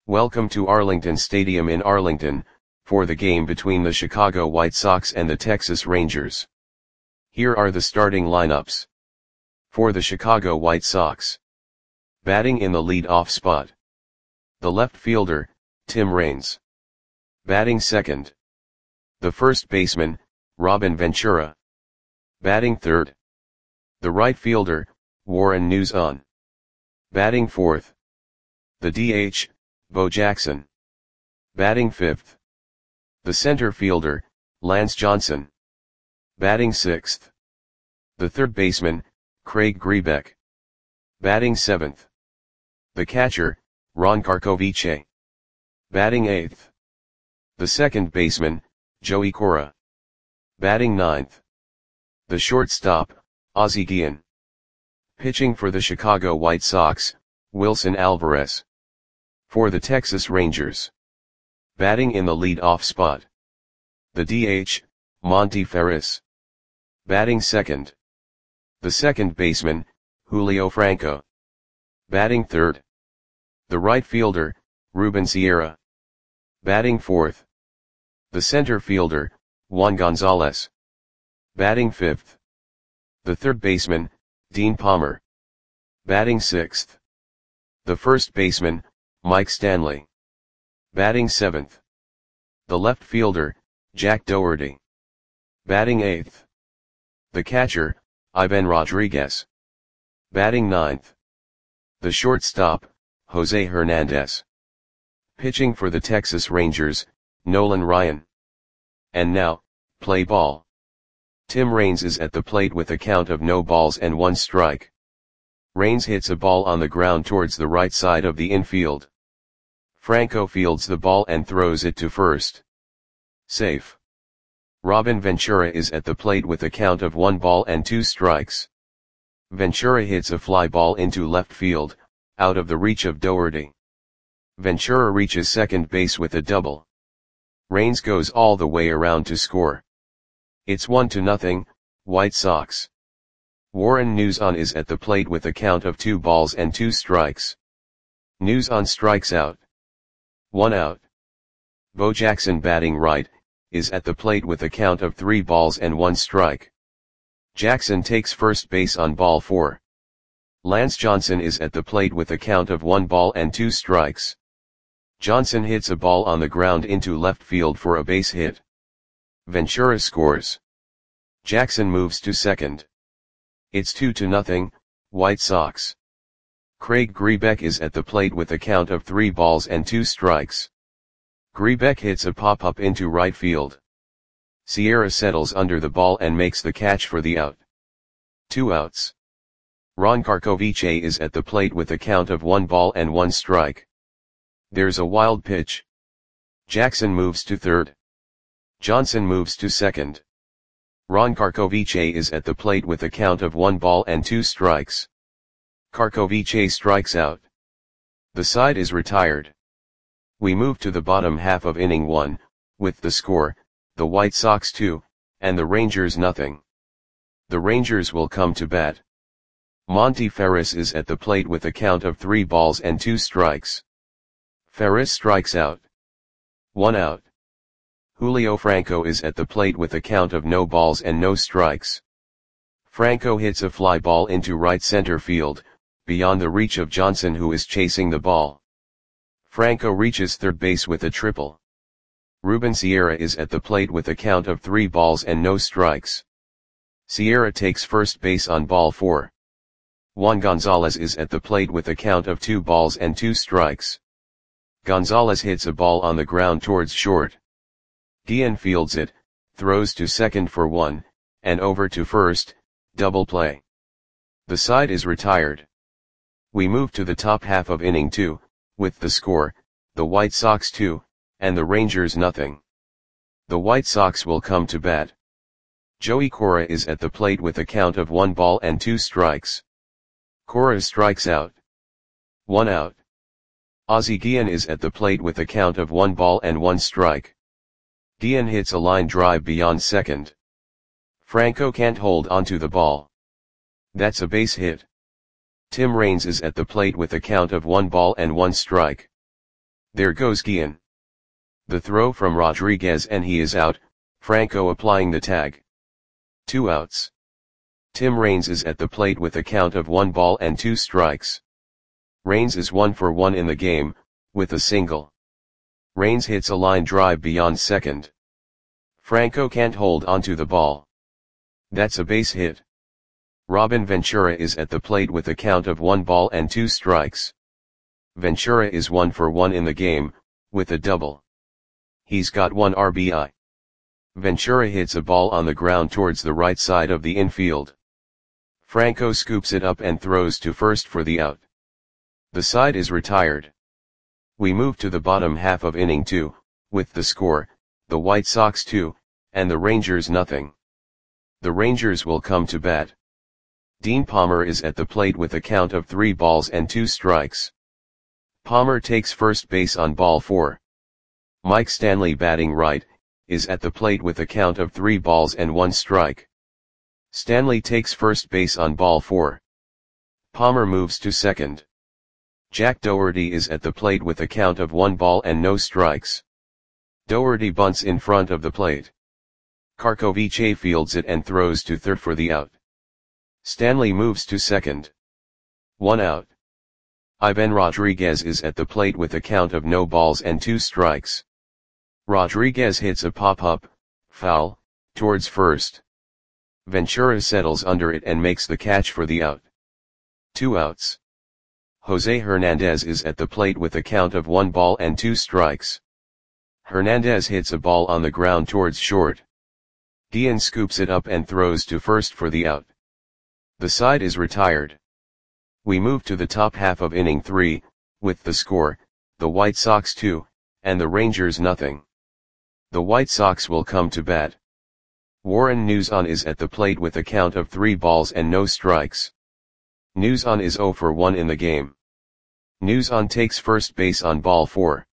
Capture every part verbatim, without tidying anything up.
Welcome to Arlington Stadium in Arlington, for the game between the Chicago White Sox and the Texas Rangers. Here are the starting lineups. For the Chicago White Sox. Batting in the lead-off spot. The left fielder, Tim Raines. Batting second. The first baseman, Robin Ventura. Batting third. The right fielder, Warren Nuzan. Batting fourth. The D H, Bo Jackson. Batting fifth. The center fielder, Lance Johnson. Batting sixth. The third baseman, Craig Grebeck. Batting seventh. The catcher, Ron Karkovice. Batting eighth. The second baseman, Joey Cora. Batting ninth. The shortstop, Ozzie Guillen. Pitching for the Chicago White Sox, Wilson Alvarez. For the Texas Rangers. Batting in the lead-off spot. The D H, Monty Ferris. Batting second. The second baseman, Julio Franco. Batting third. The right fielder, Ruben Sierra. Batting fourth. The center fielder, Juan Gonzalez. Batting fifth. The third baseman, Dean Palmer. Batting sixth. The first baseman, Mike Stanley. Batting seventh. The left fielder, Jack Dougherty. Batting eighth. The catcher, Ivan Rodriguez. Batting ninth. The shortstop, Jose Hernandez. Pitching for the Texas Rangers, Nolan Ryan. And now, play ball. Tim Raines is at the plate with a count of no balls and one strike. Raines hits a ball on the ground towards the right side of the infield. Franco fields the ball and throws it to first. Safe. Robin Ventura is at the plate with a count of one ball and two strikes. Ventura hits a fly ball into left field, out of the reach of Dougherty. Ventura reaches second base with a double. Raines goes all the way around to score. It's one to nothing, White Sox. Warren Nuzan is at the plate with a count of two balls and two strikes. Nuzan strikes out. One out. Bo Jackson, batting right, is at the plate with a count of three balls and one strike. Jackson takes first base on ball four. Lance Johnson is at the plate with a count of one ball and two strikes. Johnson hits a ball on the ground into left field for a base hit. Ventura scores. Jackson moves to second. It's two to nothing, White Sox. Craig Grebeck is at the plate with a count of three balls and two strikes. Grebeck hits a pop-up into right field. Sierra settles under the ball and makes the catch for the out. Two outs. Ron Karkovice is at the plate with a count of one ball and one strike. There's a wild pitch. Jackson moves to third. Johnson moves to second. Ron Karkovice is at the plate with a count of one ball and two strikes. Karkovice strikes out. The side is retired. We move to the bottom half of inning one, with the score, the White Sox two, and the Rangers nothing. The Rangers will come to bat. Monty Ferris is at the plate with a count of three balls and two strikes. Ferris strikes out. One out. Julio Franco is at the plate with a count of no balls and no strikes. Franco hits a fly ball into right center field, beyond the reach of Johnson, who is chasing the ball. Franco reaches third base with a triple. Ruben Sierra is at the plate with a count of three balls and no strikes. Sierra takes first base on ball four. Juan Gonzalez is at the plate with a count of two balls and two strikes. Gonzalez hits a ball on the ground towards short. Guillen fields it, throws to second for one, and over to first, double play. The side is retired. We move to the top half of inning two, with the score, the White Sox two, and the Rangers nothing. The White Sox will come to bat. Joey Cora is at the plate with a count of one ball and two strikes. Cora strikes out. One out. Ozzie Guillen is at the plate with a count of one ball and one strike. Guillen hits a line drive beyond second. Franco can't hold onto the ball. That's a base hit. Tim Raines is at the plate with a count of one ball and one strike. There goes Guillen. The throw from Rodriguez and he is out, Franco applying the tag. Two outs. Tim Raines is at the plate with a count of one ball and two strikes. Raines is one for one in the game, with a single. Raines hits a line drive beyond second. Franco can't hold onto the ball. That's a base hit. Robin Ventura is at the plate with a count of one ball and two strikes. Ventura is one for one in the game, with a double. He's got one R B I. Ventura hits a ball on the ground towards the right side of the infield. Franco scoops it up and throws to first for the out. The side is retired. We move to the bottom half of inning two, with the score, the White Sox two, and the Rangers nothing. The Rangers will come to bat. Dean Palmer is at the plate with a count of three balls and two strikes. Palmer takes first base on ball four. Mike Stanley, batting right, is at the plate with a count of three balls and one strike. Stanley takes first base on ball four. Palmer moves to second. Jack Dougherty is at the plate with a count of one ball and no strikes. Dougherty bunts in front of the plate. Karkovice fields it and throws to third for the out. Stanley moves to second. One out. Ivan Rodriguez is at the plate with a count of no balls and two strikes. Rodriguez hits a pop-up, foul, towards first. Ventura settles under it and makes the catch for the out. Two outs. Jose Hernandez is at the plate with a count of one ball and two strikes. Hernandez hits a ball on the ground towards short. Guillen scoops it up and throws to first for the out. The side is retired. We move to the top half of inning three, with the score, the White Sox two, and the Rangers nothing. The White Sox will come to bat. Warren Newson is at the plate with a count of three balls and no strikes. Newson is zero for one in the game. Newson takes first base on ball four.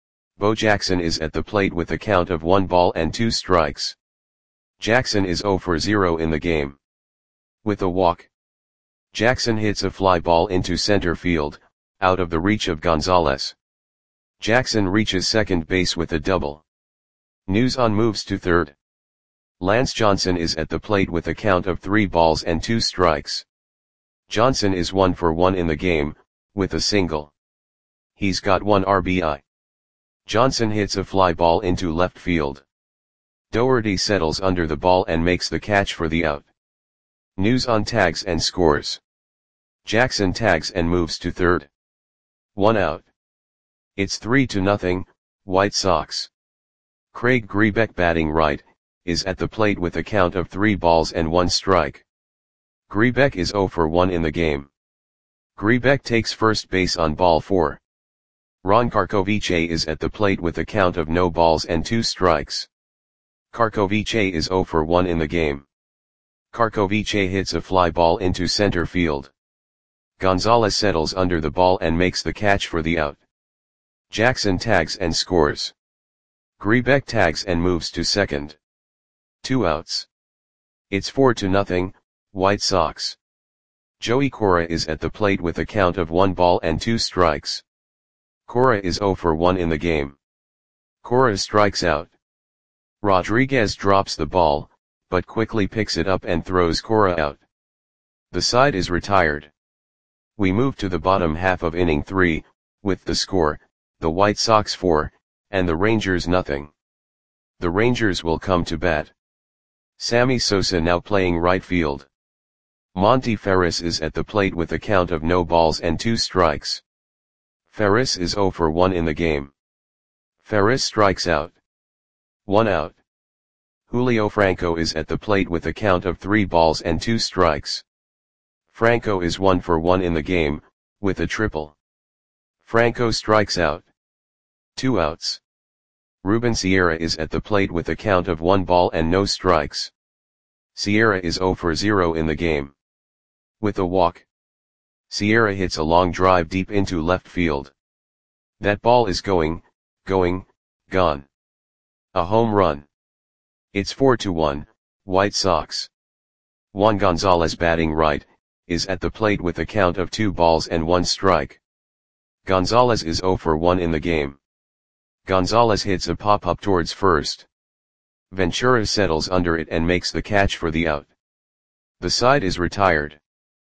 Bo Jackson is at the plate with a count of one ball and two strikes. Jackson is zero for zero in the game. With a walk, Jackson hits a fly ball into center field, out of the reach of Gonzalez. Jackson reaches second base with a double. Newson moves to third. Lance Johnson is at the plate with a count of three balls and two strikes. Johnson is one for one in the game, with a single. He's got one R B I. Johnson hits a fly ball into left field. Dougherty settles under the ball and makes the catch for the out. Newson tags and scores. Jackson tags and moves to third. One out. It's three to nothing, White Sox. Craig Grebeck, batting right, is at the plate with a count of three balls and one strike. Grebeck is zero for one in the game. Grebeck takes first base on ball four. Ron Karkovice is at the plate with a count of no balls and two strikes. Karkovice is zero for one in the game. Karkovice hits a fly ball into center field. Gonzalez settles under the ball and makes the catch for the out. Jackson tags and scores. Grebeck tags and moves to second. Two outs. It's four to nothing, White Sox. Joey Cora is at the plate with a count of one ball and two strikes. Cora is zero for one in the game. Cora strikes out. Rodriguez drops the ball, but quickly picks it up and throws Cora out. The side is retired. We move to the bottom half of inning three, with the score, the White Sox four, and the Rangers nothing. The Rangers will come to bat. Sammy Sosa now playing right field. Monty Ferris is at the plate with a count of no balls and two strikes. Ferris is zero for one in the game. Ferris strikes out. One out. Julio Franco is at the plate with a count of three balls and two strikes. Franco is one for one in the game, with a triple. Franco strikes out. Two outs. Ruben Sierra is at the plate with a count of one ball and no strikes. Sierra is zero for zero in the game. With a walk, Sierra hits a long drive deep into left field. That ball is going, going, gone. A home run. It's four to one, White Sox. Juan Gonzalez, batting right, is at the plate with a count of two balls and one strike. Gonzalez is zero for one in the game. Gonzalez hits a pop-up towards first. Ventura settles under it and makes the catch for the out. The side is retired.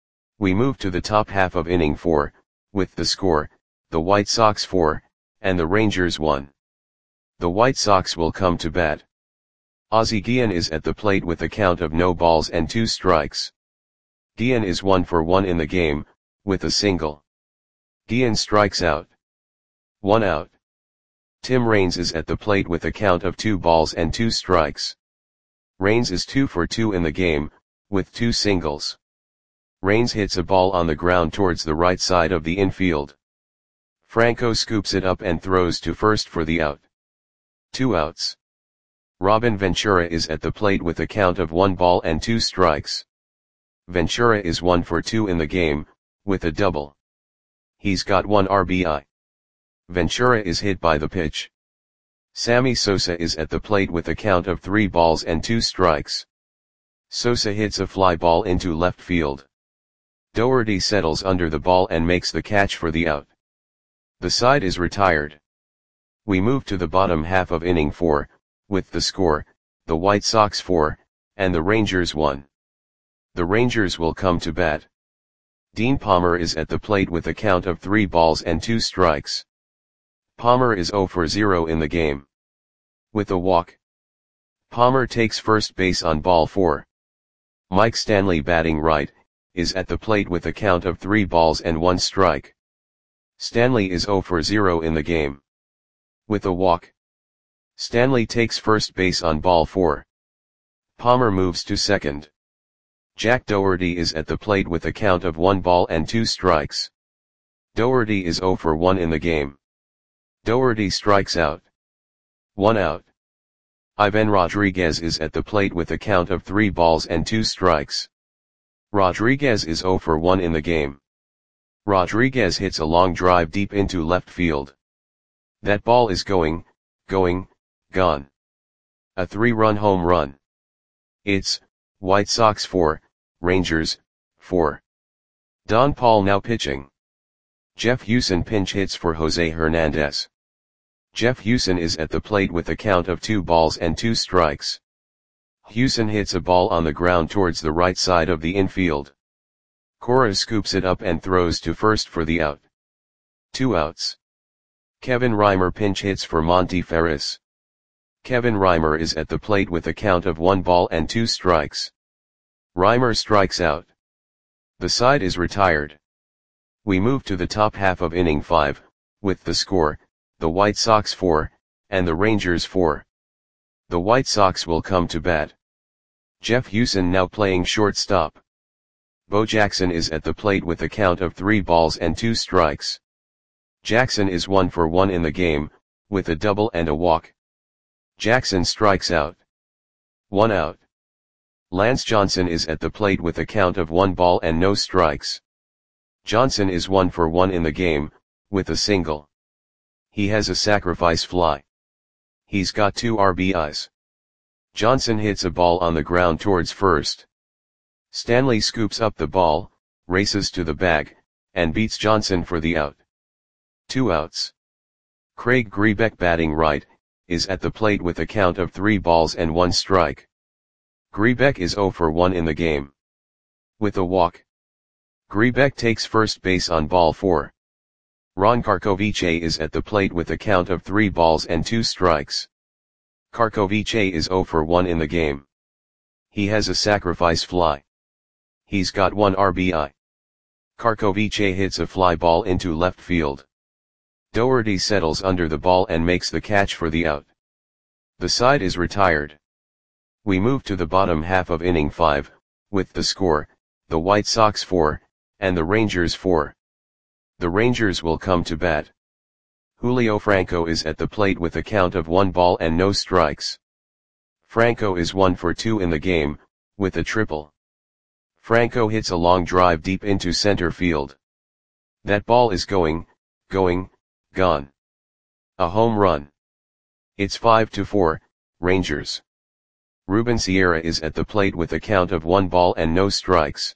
We move to the top half of inning four, with the score, the White Sox four, and the Rangers one. The White Sox will come to bat. Ozzie Guillen is at the plate with a count of no balls and two strikes. Guillen is one for one in the game, with a single. Guillen strikes out. One out. Tim Raines is at the plate with a count of two balls and two strikes. Raines is two for two in the game, with two singles. Raines hits a ball on the ground towards the right side of the infield. Franco scoops it up and throws to first for the out. Two outs. Robin Ventura is at the plate with a count of one ball and two strikes. Ventura is one for two in the game, with a double. He's got one R B I. Ventura is hit by the pitch. Sammy Sosa is at the plate with a count of three balls and two strikes. Sosa hits a fly ball into left field. Doherty settles under the ball and makes the catch for the out. The side is retired. We move to the bottom half of inning four, with the score, the White Sox four, and the Rangers one. The Rangers will come to bat. Dean Palmer is at the plate with a count of three balls and two strikes. Palmer is zero for zero in the game. With a walk. Palmer takes first base on ball four. Mike Stanley, batting right, is at the plate with a count of three balls and one strike. Stanley is zero for zero in the game. With a walk. Stanley takes first base on ball four. Palmer moves to second. Jack Doherty is at the plate with a count of one ball and two strikes. Doherty is zero for one in the game. Doherty strikes out. One out. Ivan Rodriguez is at the plate with a count of three balls and two strikes. Rodriguez is zero for one in the game. Rodriguez hits a long drive deep into left field. That ball is going, going, gone. A three-run home run. It's White Sox four, Rangers four. Don Paul now pitching. Jeff Hewson pinch hits for Jose Hernandez. Jeff Hewson is at the plate with a count of two balls and two strikes. Hewson hits a ball on the ground towards the right side of the infield. Cora scoops it up and throws to first for the out. Two outs. Kevin Reimer pinch hits for Monty Ferris. Kevin Reimer is at the plate with a count of one ball and two strikes. Reimer strikes out. The side is retired. We move to the top half of inning five, with the score, the White Sox four, and the Rangers four. The White Sox will come to bat. Jeff Hewson now playing shortstop. Bo Jackson is at the plate with a count of three balls and two strikes. Jackson is one for one in the game, with a double and a walk. Jackson strikes out. One out. Lance Johnson is at the plate with a count of one ball and no strikes. Johnson is one for one in the game, with a single. He has a sacrifice fly. He's got two R B Is. Johnson hits a ball on the ground towards first. Stanley scoops up the ball, races to the bag, and beats Johnson for the out. Two outs. Craig Grebeck, batting right, is at the plate with a count of three balls and one strike. Grebeck is zero for one in the game. With a walk. Grebeck takes first base on ball four. Ron Karkovice is at the plate with a count of three balls and two strikes. Karkovice is zero for one in the game. He has a sacrifice fly. He's got one R B I. Karkovice hits a fly ball into left field. Doherty settles under the ball and makes the catch for the out. The side is retired. We move to the bottom half of inning five, with the score, the White Sox four, and the Rangers four. The Rangers will come to bat. Julio Franco is at the plate with a count of one ball and no strikes. Franco is one for two in the game, with a triple. Franco hits a long drive deep into center field. That ball is going, going, gone. A home run. It's five to four, Rangers. Ruben Sierra is at the plate with a count of one ball and no strikes.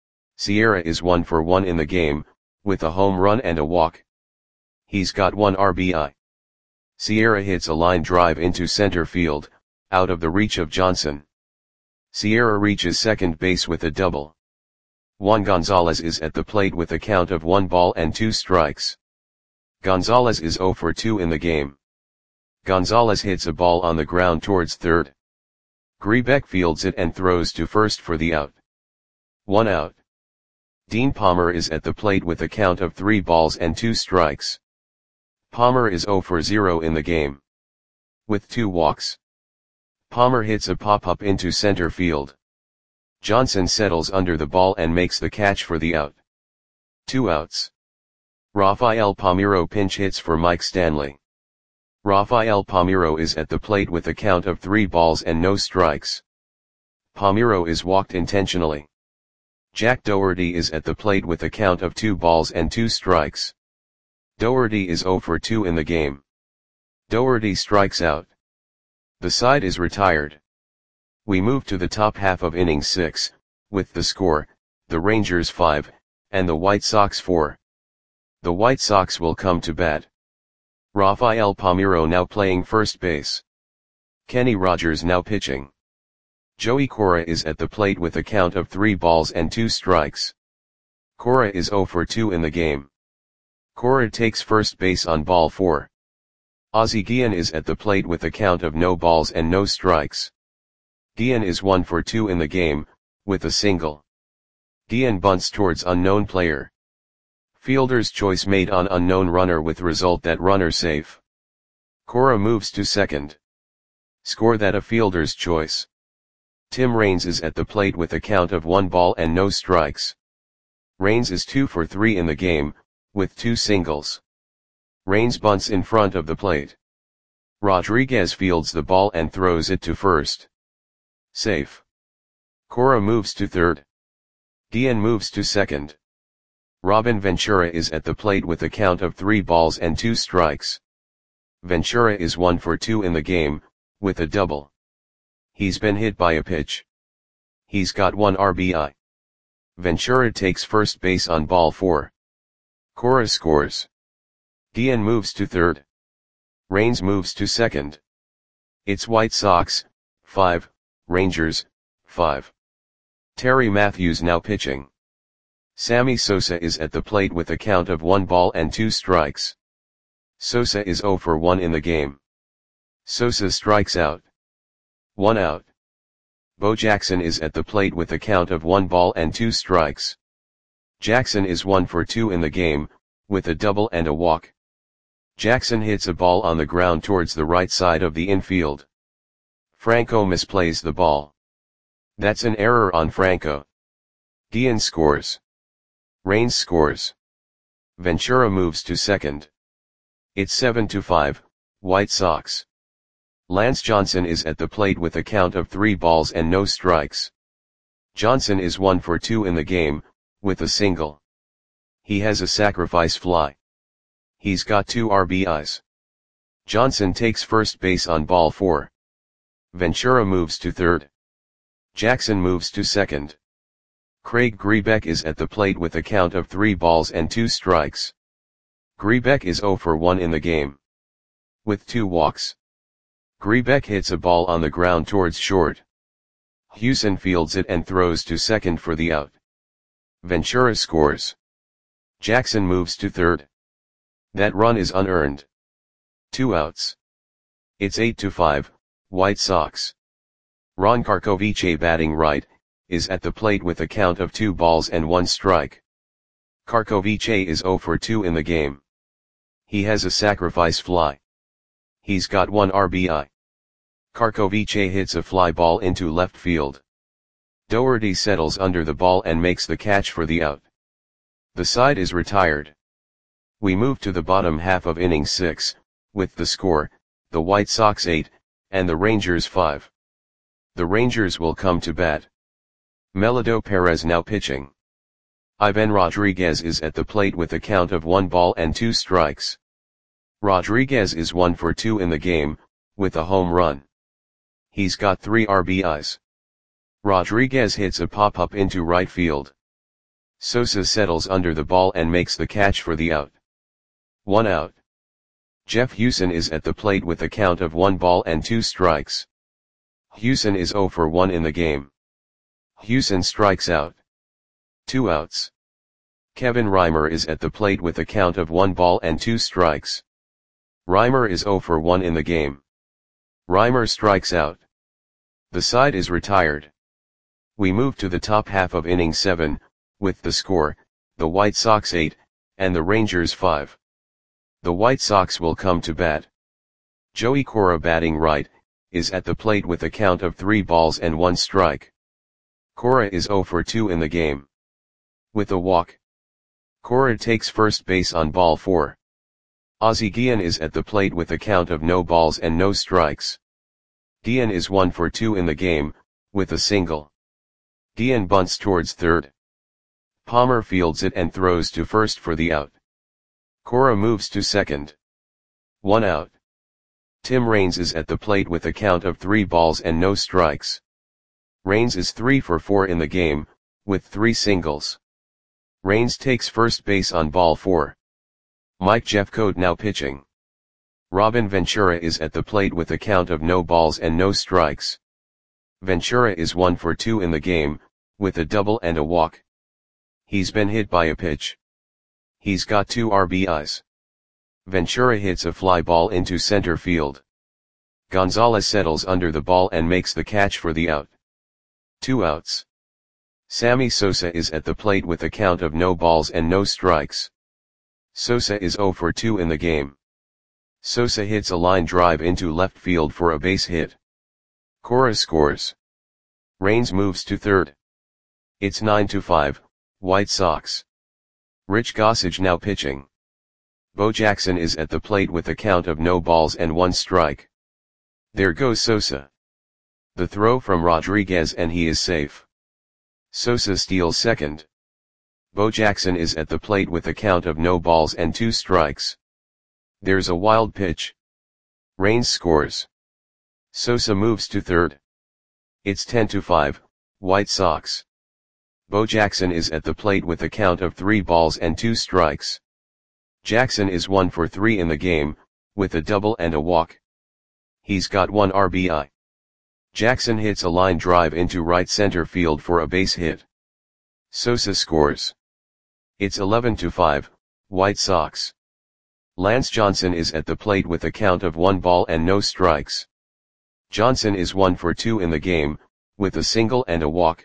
Sierra is one for one in the game, with a home run and a walk. He's got one R B I. Sierra hits a line drive into center field, out of the reach of Johnson. Sierra reaches second base with a double. Juan Gonzalez is at the plate with a count of one ball and two strikes. Gonzalez is zero for two in the game. Gonzalez hits a ball on the ground towards third. Grebeck fields it and throws to first for the out. One out. Dean Palmer is at the plate with a count of three balls and two strikes. Palmer is zero for zero in the game. With two walks. Palmer hits a pop-up into center field. Johnson settles under the ball and makes the catch for the out. Two outs. Rafael Palmeiro pinch hits for Mike Stanley. Rafael Palmeiro is at the plate with a count of three balls and no strikes. Palmeiro is walked intentionally. Jack Doherty is at the plate with a count of two balls and two strikes. Doherty is zero for two in the game. Doherty strikes out. The side is retired. We move to the top half of inning six, with the score, the Rangers five, and the White Sox four. The White Sox will come to bat. Rafael Palmeiro now playing first base. Kenny Rogers now pitching. Joey Cora is at the plate with a count of three balls and two strikes. Cora is zero for two in the game. Cora takes first base on ball four. Ozzie Guillen is at the plate with a count of no balls and no strikes. Guillen is one for two in the game, with a single. Guillen bunts towards unknown player. Fielder's choice made on unknown runner with result that runner safe. Cora moves to second. Score that a fielder's choice. Tim Raines is at the plate with a count of one ball and no strikes. Raines is two for three in the game, with two singles. Raines bunts in front of the plate. Rodriguez fields the ball and throws it to first. Safe. Cora moves to third. Guillen moves to second. Robin Ventura is at the plate with a count of three balls and two strikes. Ventura is one for two in the game, with a double. He's been hit by a pitch. He's got one R B I. Ventura takes first base on ball four. Cora scores. Guillen moves to third. Raines moves to second. It's White Sox, five, Rangers, five. Terry Matthews now pitching. Sammy Sosa is at the plate with a count of one ball and two strikes. Sosa is zero for one in the game. Sosa strikes out. One out. Bo Jackson is at the plate with a count of one ball and two strikes. Jackson is one for two in the game, with a double and a walk. Jackson hits a ball on the ground towards the right side of the infield. Franco misplays the ball. That's an error on Franco. Guillen scores. Raines scores. Ventura moves to second. It's seven to five, White Sox. Lance Johnson is at the plate with a count of three balls and no strikes. Johnson is one for two in the game, with a single. He has a sacrifice fly. He's got two R B Is. Johnson takes first base on ball four. Ventura moves to third. Jackson moves to second. Craig Grebeck is at the plate with a count of three balls and two strikes. Grebeck is zero for one in the game. With two walks. Grebeck hits a ball on the ground towards short. Hewson fields it and throws to second for the out. Ventura scores. Jackson moves to third. That run is unearned. Two outs. It's eight to five, White Sox. Ron Karkovice batting right, is at the plate with a count of two balls and one strike. Karkovice is zero for two in the game. He has a sacrifice fly. He's got one R B I. Karkovice hits a fly ball into left field. Doherty settles under the ball and makes the catch for the out. The side is retired. We move to the bottom half of inning six, with the score, the White Sox eight, and the Rangers five. The Rangers will come to bat. Melito Perez now pitching. Ivan Rodriguez is at the plate with a count of one ball and two strikes. Rodriguez is one for two in the game, with a home run. He's got three R B Is. Rodriguez hits a pop-up into right field. Sosa settles under the ball and makes the catch for the out. One out. Jeff Hewson is at the plate with a count of one ball and two strikes. Hewson is zero for one in the game. Hewson strikes out. Two outs. Kevin Reimer is at the plate with a count of one ball and two strikes. Reimer is zero for one in the game. Reimer strikes out. The side is retired. We move to the top half of inning seven, with the score, the White Sox eight, and the Rangers five. The White Sox will come to bat. Joey Cora, batting right, is at the plate with a count of three balls and one strike. Cora is zero for two in the game. With a walk. Cora takes first base on ball four. Ozzie Guillen is at the plate with a count of no balls and no strikes. Guillen is one for two in the game, with a single. Guillen bunts towards third. Palmer fields it and throws to first for the out. Cora moves to second. One out. Tim Raines is at the plate with a count of three balls and no strikes. Raines is three for four in the game, with three singles. Raines takes first base on ball four. Mike Jeffcoat now pitching. Robin Ventura is at the plate with a count of no balls and no strikes. Ventura is one for two in the game, with a double and a walk. He's been hit by a pitch. He's got two R B Is. Ventura hits a fly ball into center field. Gonzalez settles under the ball and makes the catch for the out. Two outs. Sammy Sosa is at the plate with a count of no balls and no strikes. Sosa is zero for two in the game. Sosa hits a line drive into left field for a base hit. Cora scores. Raines moves to third. It's nine to five, White Sox. Rich Gossage now pitching. Bo Jackson is at the plate with a count of no balls and one strike. There goes Sosa. The throw from Rodriguez and he is safe. Sosa steals second. Bo Jackson is at the plate with a count of no balls and two strikes. There's a wild pitch. Raines scores. Sosa moves to third. It's ten to five, White Sox. Bo Jackson is at the plate with a count of three balls and two strikes. Jackson is one for three in the game, with a double and a walk. He's got one R B I. Jackson hits a line drive into right center field for a base hit. Sosa scores. It's eleven to five, White Sox. Lance Johnson is at the plate with a count of one ball and no strikes. Johnson is one for two in the game, with a single and a walk.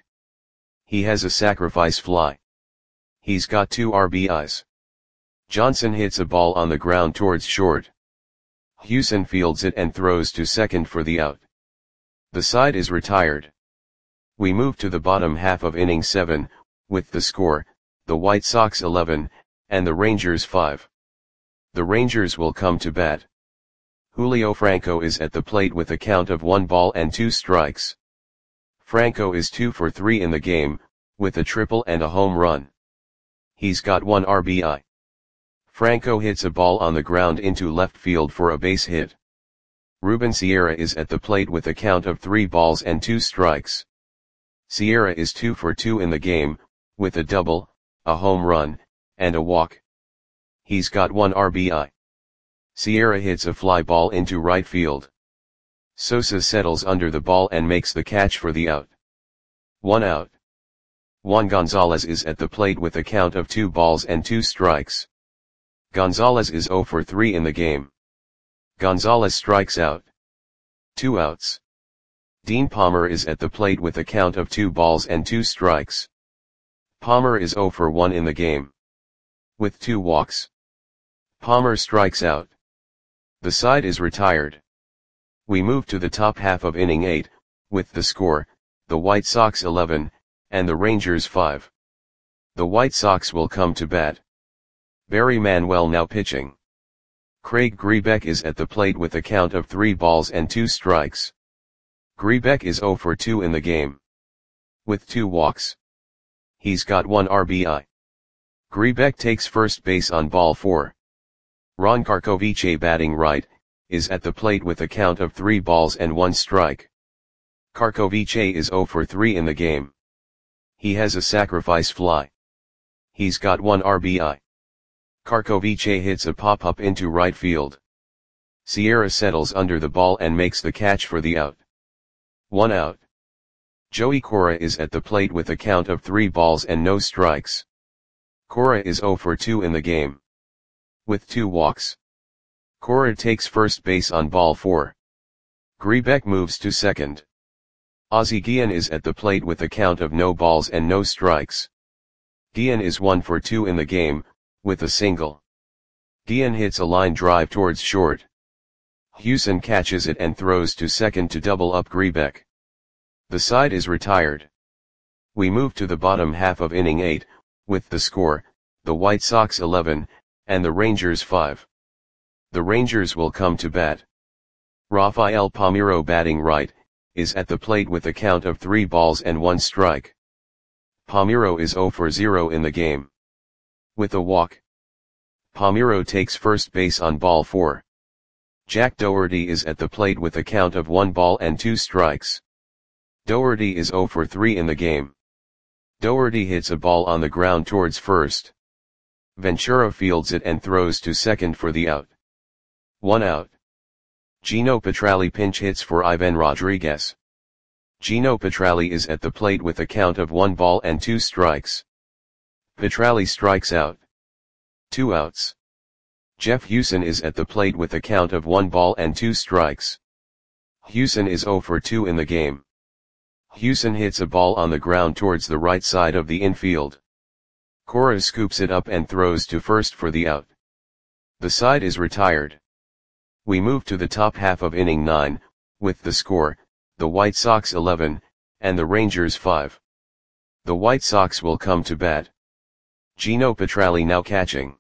He has a sacrifice fly. He's got two R B Is. Johnson hits a ball on the ground towards short. Hewson fields it and throws to second for the out. The side is retired. We move to the bottom half of inning seven, with the score, the White Sox eleven, and the Rangers five. The Rangers will come to bat. Julio Franco is at the plate with a count of one ball and two strikes. Franco is two for three in the game, with a triple and a home run. He's got one R B I. Franco hits a ball on the ground into left field for a base hit. Ruben Sierra is at the plate with a count of three balls and two strikes. Sierra is two for two in the game, with a double, a home run, and a walk. He's got one R B I. Sierra hits a fly ball into right field. Sosa settles under the ball and makes the catch for the out. One out. Juan Gonzalez is at the plate with a count of two balls and two strikes. Gonzalez is zero for three in the game. Gonzalez strikes out. Two outs. Dean Palmer is at the plate with a count of two balls and two strikes. Palmer is zero for one in the game. With two walks. Palmer strikes out. The side is retired. We move to the top half of inning eight, with the score, the White Sox eleven, and the Rangers five. The White Sox will come to bat. Barry Manuel now pitching. Craig Grebeck is at the plate with a count of three balls and two strikes. Grebeck is zero for two in the game. With two walks. He's got one R B I. Grebeck takes first base on ball four. Ron Karkovice, batting right, is at the plate with a count of three balls and one strike. Karkovice is zero for three in the game. He has a sacrifice fly. He's got one R B I. Karkovice hits a pop-up into right field. Sierra settles under the ball and makes the catch for the out. One out. Joey Cora is at the plate with a count of three balls and no strikes. Cora is zero for two in the game. With two walks. Cora takes first base on ball four. Grebeck moves to second. Ozzie Guillen is at the plate with a count of no balls and no strikes. Guillen is one for two in the game, with a single. Guillen hits a line drive towards short. Hewson catches it and throws to second to double up Grebeck. The side is retired. We move to the bottom half of inning eight, with the score, the White Sox eleven, and the Rangers five. The Rangers will come to bat. Rafael Palmeiro, batting right, is at the plate with a count of three balls and one strike. Palmeiro is zero for zero in the game. With a walk. Palmeiro takes first base on ball four. Jack Dougherty is at the plate with a count of one ball and two strikes. Dougherty is zero for three in the game. Dougherty hits a ball on the ground towards first. Ventura fields it and throws to second for the out. One out. Gino Petralli pinch hits for Ivan Rodriguez. Gino Petralli is at the plate with a count of one ball and two strikes. Petralli strikes out. Two outs. Jeff Hewson is at the plate with a count of one ball and two strikes. Hewson is zero for two in the game. Hewson hits a ball on the ground towards the right side of the infield. Cora scoops it up and throws to first for the out. The side is retired. We move to the top half of inning nine, with the score, the White Sox eleven, and the Rangers five. The White Sox will come to bat. Gino Petralli now catching.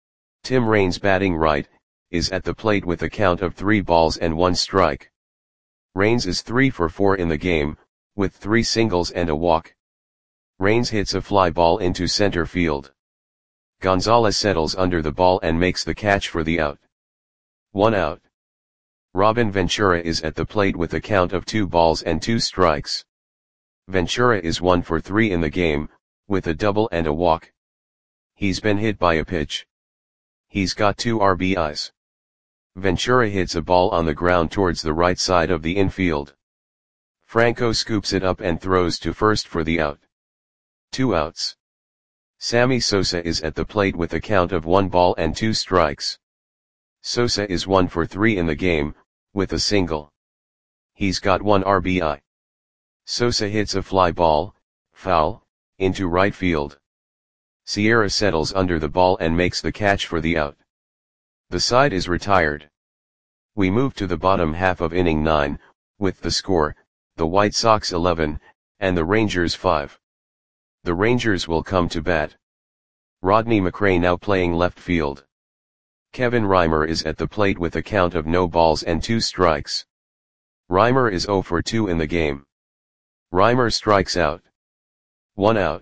Tim Raines, batting right, is at the plate with a count of three balls and one strike. Raines is three for four in the game, with three singles and a walk. Raines hits a fly ball into center field. Gonzalez settles under the ball and makes the catch for the out. One out. Robin Ventura is at the plate with a count of two balls and two strikes. Ventura is one for three in the game, with a double and a walk. He's been hit by a pitch. He's got two R B Is. Ventura hits a ball on the ground towards the right side of the infield. Franco scoops it up and throws to first for the out. Two outs. Sammy Sosa is at the plate with a count of one ball and two strikes. Sosa is one for three in the game, with a single. He's got one R B I. Sosa hits a fly ball, foul, into right field. Sierra settles under the ball and makes the catch for the out. The side is retired. We move to the bottom half of inning nine, with the score, the White Sox eleven, and the Rangers five. The Rangers will come to bat. Rodney McRae now playing left field. Kevin Reimer is at the plate with a count of no balls and two strikes. Reimer is zero for two in the game. Reimer strikes out. One out.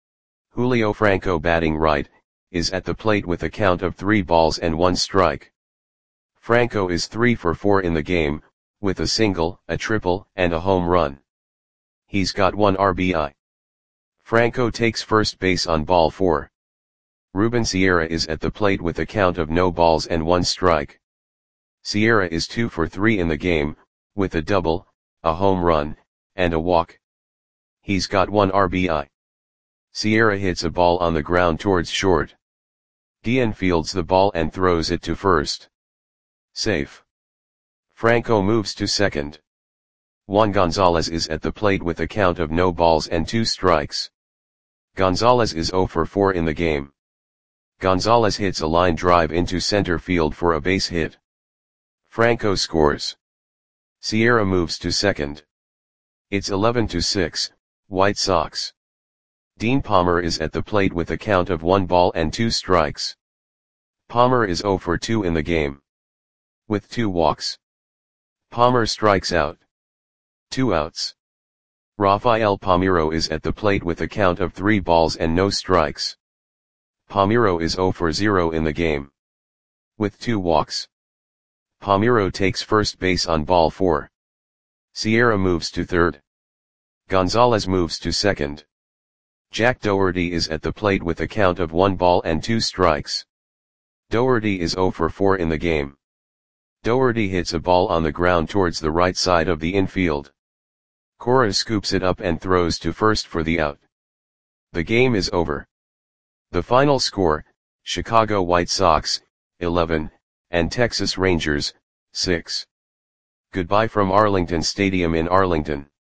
Julio Franco, batting right, is at the plate with a count of three balls and one strike. Franco is three for four in the game, with a single, a triple, and a home run. He's got one R B I. Franco takes first base on ball four. Ruben Sierra is at the plate with a count of no balls and one strike. Sierra is two for three in the game, with a double, a home run, and a walk. He's got one R B I. Sierra hits a ball on the ground towards short. Guillen fields the ball and throws it to first. Safe. Franco moves to second. Juan Gonzalez is at the plate with a count of no balls and two strikes. Gonzalez is zero for four in the game. Gonzalez hits a line drive into center field for a base hit. Franco scores. Sierra moves to second. It's eleven to six, White Sox. Dean Palmer is at the plate with a count of one ball and two strikes. Palmer is zero for two in the game. With two walks. Palmer strikes out. Two outs. Rafael Palmeiro is at the plate with a count of three balls and no strikes. Palmeiro is zero for zero in the game. With two walks. Palmeiro takes first base on ball four. Sierra moves to third. Gonzalez moves to second. Jack Dougherty is at the plate with a count of one ball and two strikes. Dougherty is zero for four in the game. Doherty hits a ball on the ground towards the right side of the infield. Cora scoops it up and throws to first for the out. The game is over. The final score, Chicago White Sox, eleven, and Texas Rangers, six. Goodbye from Arlington Stadium in Arlington.